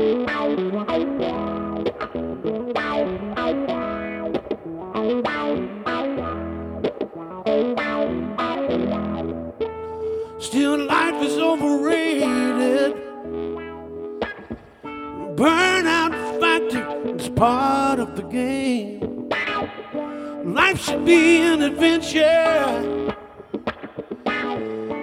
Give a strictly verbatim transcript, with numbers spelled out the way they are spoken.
Still, life is overrated. Burnout factor is part of the game. Life should be an adventure.